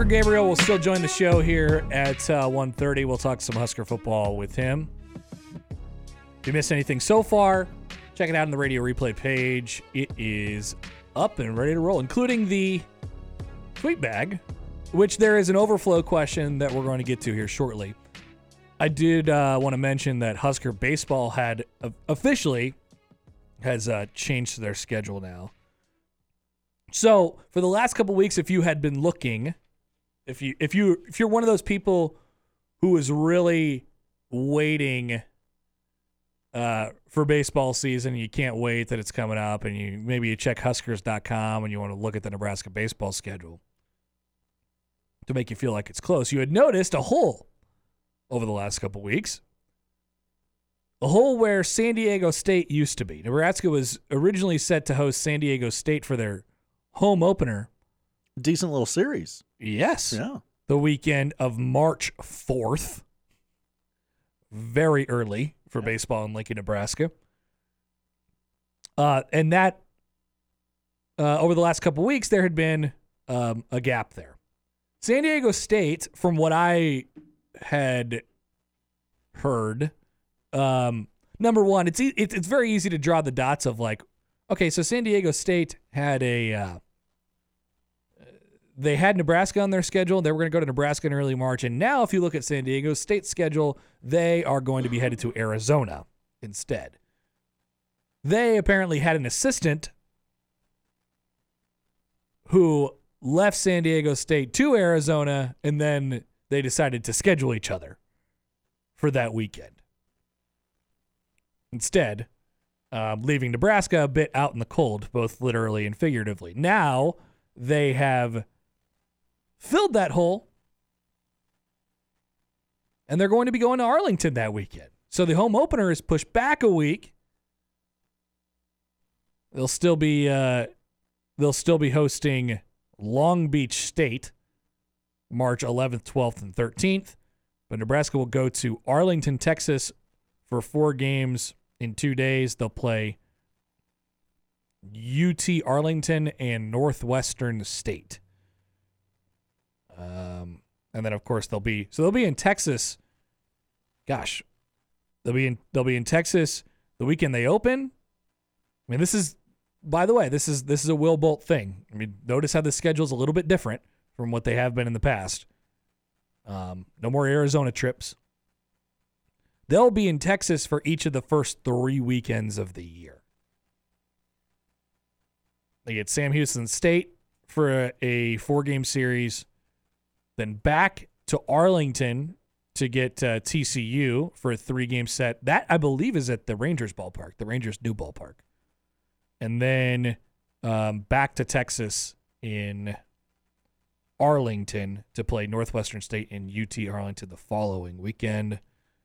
Parker Gabriel will still join the show here at 1:30. We'll talk some Husker football with him. If you missed anything so far, check it out on the radio replay page. It is up and ready to roll, including the tweet bag, which there is an overflow question that we're going to get to here shortly. I did want to mention that Husker baseball had officially has changed their schedule now. So for the last couple weeks, if you had been looking, if you're one of those people who was really waiting for baseball season, you can't wait that it's coming up, and you check Huskers.com and you want to look at the Nebraska baseball schedule to make you feel like it's close. You had noticed a hole over the last couple weeks. A hole where San Diego State used to be. Nebraska was originally set to host San Diego State for their home opener. Decent little series. Yes. Yeah. The weekend of March 4th. Very early for baseball in Lincoln, Nebraska. And that, over the last couple weeks, there had been a gap there. San Diego State, from what I had heard, number one, it's very easy to draw the dots of like, okay, so San Diego State had they had Nebraska on their schedule. They were going to go to Nebraska in early March. And now if you look at San Diego State's schedule, they are going to be headed to Arizona instead. They apparently had an assistant who left San Diego State to Arizona, and then they decided to schedule each other for that weekend. Instead, leaving Nebraska a bit out in the cold, both literally and figuratively. Now they have filled that hole, and they're going to be going to Arlington that weekend. So the home opener is pushed back a week. They'll still be hosting Long Beach State March 11th, 12th, and 13th. But Nebraska will go to Arlington, Texas for 4 games in 2 days. They'll play UT Arlington and Northwestern State. And then of course they'll be in Texas. Gosh, they'll be in Texas the weekend they open. I mean, this is a Will Bolt thing. I mean, notice how the schedule's a little bit different from what they have been in the past. No more Arizona trips. They'll be in Texas for each of the first 3 weekends of the year. They get Sam Houston State for a 4-game series, then back to Arlington to get TCU for a 3-game set. That, I believe, is at the Rangers ballpark, the Rangers' new ballpark. And then back to Texas in Arlington to play Northwestern State and UT Arlington the following weekend.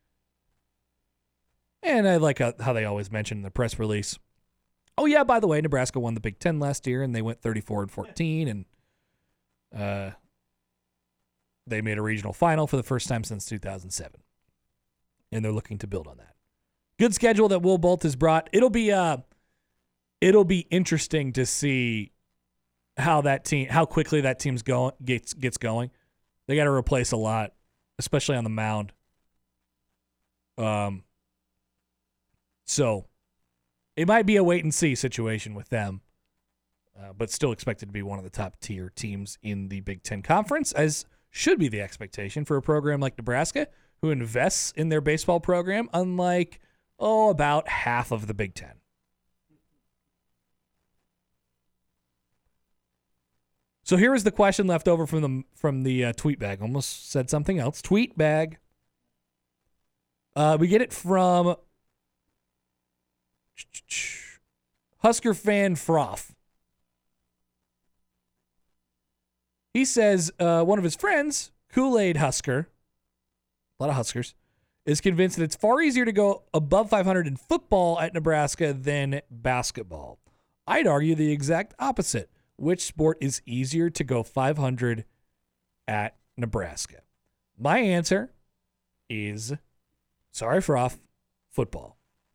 And I like how they always mention in the press release, oh, yeah, by the way, Nebraska won the Big Ten last year, and they went 34-14, and they made a regional final for the first time since 2007. And they're looking to build on that. Good schedule that Will Bolt has brought. It'll be interesting to see how quickly that team's gets going. They got to replace a lot, especially on the mound. So it might be a wait-and-see situation with them, but still expected to be one of the top-tier teams in the Big Ten Conference, as should be the expectation for a program like Nebraska, who invests in their baseball program, unlike, about half of the Big Ten. So here is the question left over from the tweet bag. Almost said something else. Tweet bag. We get it from Husker fan Froth. He says one of his friends, Kool-Aid Husker, a lot of Huskers, is convinced that it's far easier to go above 500 in football at Nebraska than basketball. I'd argue the exact opposite. Which sport is easier to go 500 at Nebraska? My answer is, sorry, Froth, football.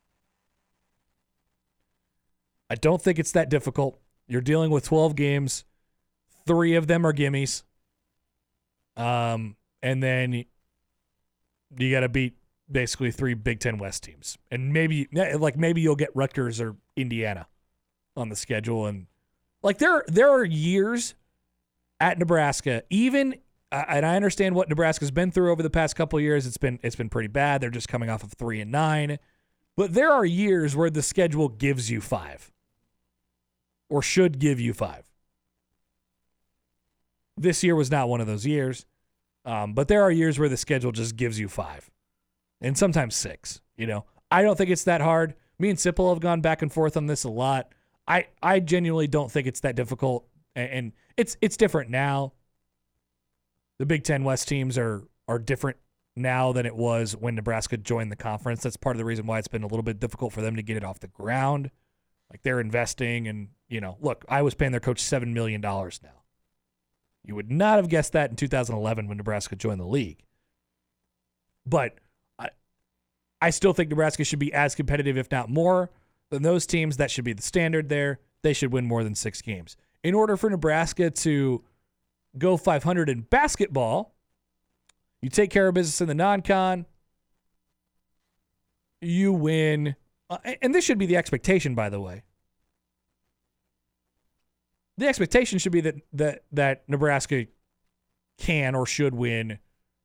I don't think it's that difficult. You're dealing with 12 games. 3 of them are gimmies. And then you got to beat basically 3 Big Ten West teams. And maybe you'll get Rutgers or Indiana on the schedule. And like there are years at Nebraska, even and I understand what Nebraska's been through over the past couple of years. It's been pretty bad. They're just coming off of 3-9. But there are years where the schedule gives you 5 or should give you 5. This year was not one of those years. But there are years where the schedule just gives you 5 and sometimes 6. I don't think it's that hard. Me and Sipple have gone back and forth on this a lot. I genuinely don't think it's that difficult, and it's different now. The Big Ten West teams are different now than it was when Nebraska joined the conference. That's part of the reason why it's been a little bit difficult for them to get it off the ground. Like they're investing, and look, I was paying their coach $7 million now. You would not have guessed that in 2011 when Nebraska joined the league. But I still think Nebraska should be as competitive, if not more, than those teams. That should be the standard there. They should win more than 6 games. In order for Nebraska to go 500 in basketball, you take care of business in the non-con, you win. And this should be the expectation, by the way. The expectation should be that Nebraska can or should win,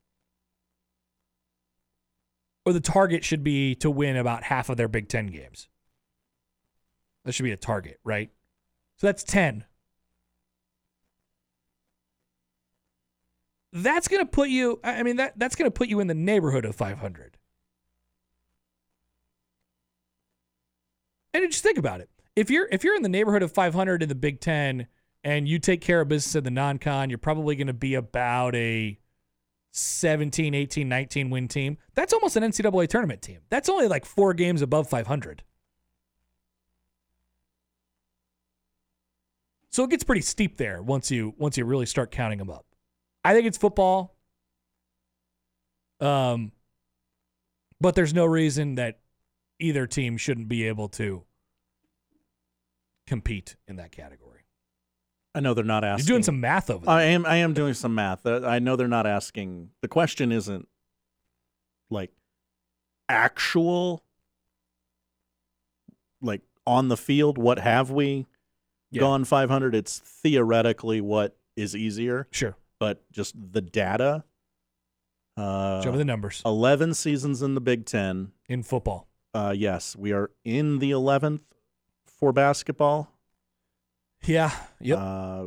or the target should be to win about half of their Big Ten games. That should be a target, right? So that's 10. That's going to put you, that's going to put you in the neighborhood of 500. And just think about it. If you're in the neighborhood of 500 in the Big Ten and you take care of business in the non-con, you're probably going to be about a 17, 18, 19 win team. That's almost an NCAA tournament team. That's only like 4 games above 500. So it gets pretty steep there once you really start counting them up. I think it's football. But there's no reason that either team shouldn't be able to compete in that category. I know they're not asking. You're doing some math over there. I am doing some math. I know they're not asking. The question isn't like actual, like on the field, what have we gone 500? It's theoretically what is easier. Sure. But just the data. Show me the numbers. 11 seasons in the Big Ten. In football. Yes, we are in the 11th for basketball. Yeah. Yep.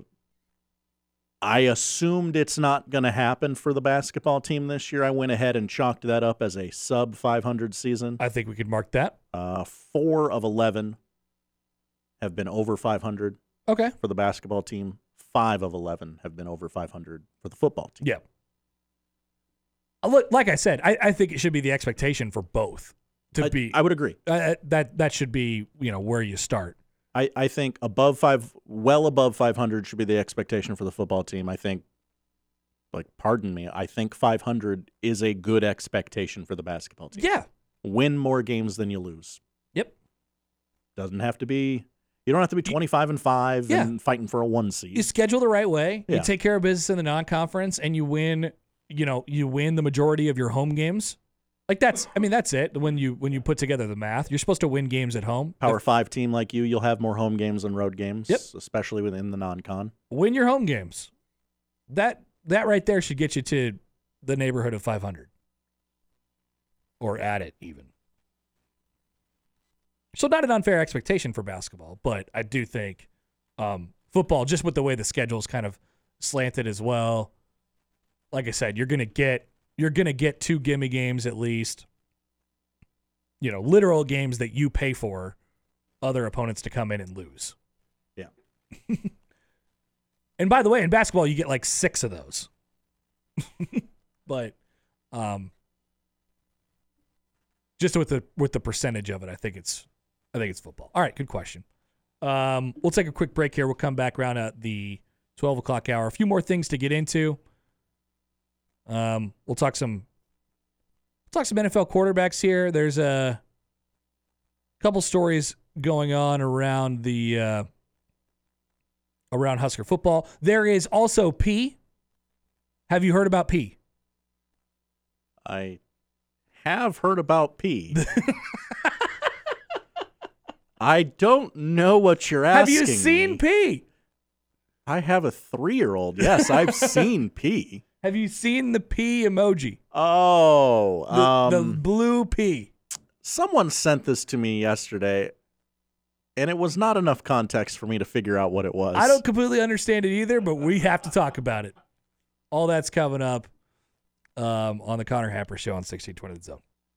I assumed it's not going to happen for the basketball team this year. I went ahead and chalked that up as a sub 500 season. I think we could mark that. 4 of 11 have been over 500. Okay. For the basketball team. 5 of 11 have been over 500 for the football team. Yeah. Look, like I said, I think it should be the expectation for both to be. I would agree. That should be where you start. I think well above 500 should be the expectation for the football team. I think, I think 500 is a good expectation for the basketball team. Yeah. Win more games than you lose. Yep. Doesn't have to be. You don't have to be 25-5 and fighting for a 1 seed. You schedule the right way. Yeah. You take care of business in the non-conference, and you win. You win the majority of your home games. Like that's it. When you put together the math, you're supposed to win games at home. Power 5 team like you'll have more home games than road games. Yep. Especially within the non-con. Win your home games. That right there should get you to the neighborhood of 500, or at it even. So not an unfair expectation for basketball, but I do think football, just with the way the schedule is kind of slanted as well. Like I said, you're gonna get 2 gimme games at least. Literal games that you pay for other opponents to come in and lose. Yeah. And by the way, in basketball, you get like 6 of those. But just with the percentage of it, I think it's football. All right, good question. We'll take a quick break here. We'll come back around at the 12 o'clock hour. A few more things to get into. We'll talk some NFL quarterbacks here. There's a couple stories going on around the around Husker football. There is also P Have you heard about P? I have heard about P. I don't know what you're asking. Have you seen me. P? I have a 3-year-old. Yes, I've seen P. Have you seen the P emoji? Oh, The blue P. Someone sent this to me yesterday, and it was not enough context for me to figure out what it was. I don't completely understand it either, but we have to talk about it. All that's coming up on the Connor Happer Show on 1620 The Zone.